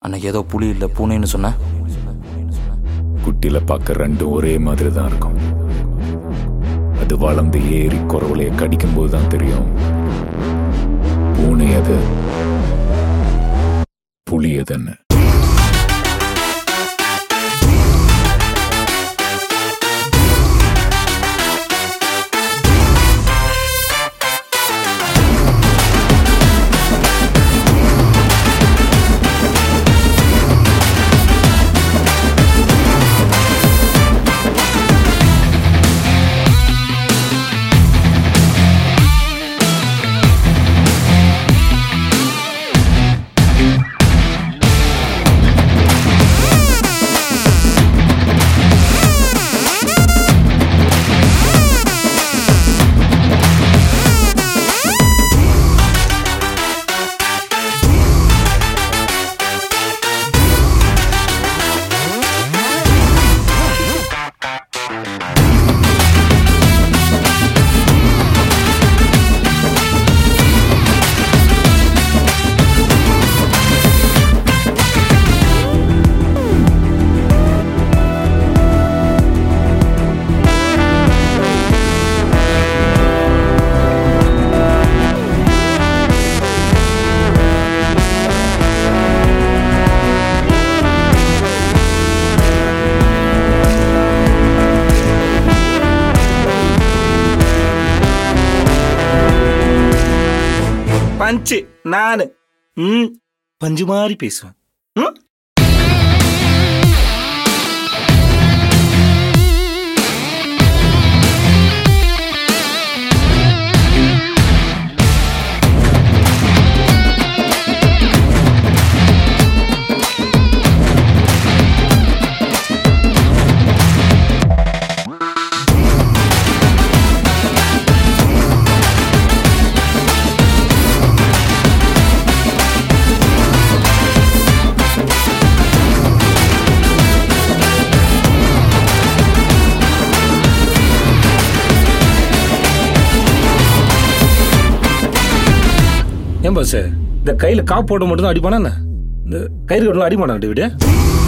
அன்னைக்கு ஏதோ புலி இல்லை பூனைன்னு சொன்ன. குட்டியில பார்க்க ரெண்டும் ஒரே மாதிரி தான் இருக்கும். அது வளர்ந்து ஏறி குறவலையை கடிக்கும் போது தான் தெரியும் பூனை அது புலி அதுன்னு. பஞ்சு நானு பஞ்சு மாதிரி பேசுவேன். ஏன் பாஸ் இந்த கையில் காப்பு போட மட்டும் தான் அடிப்பானா? இந்த கயிறு கட்டலாம் அடிப்பானா? விட